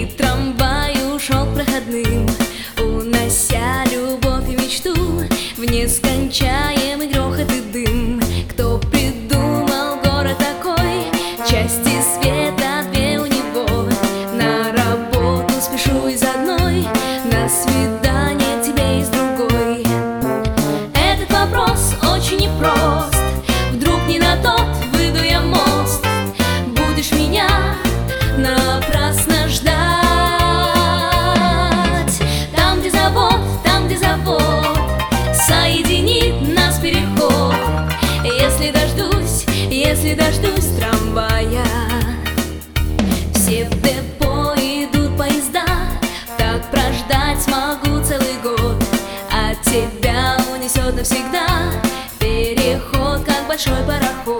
И трамвай ушел к проходным, унося любовь и мечту в нескончаемый грохот и дым. Кто придумал город такой? Части света две у него. На работу спешу из одной, на свидание к тебе из другой. Этот вопрос очень непрост. Вдруг не на тот выйду я мост, будешь меня напрасно ждать. Там, где завод соединит нас переход. Если дождусь трамвая. Все в депо идут поезда, так прождать смогу целый год. А тебя унесет навсегда переход, как большой пароход.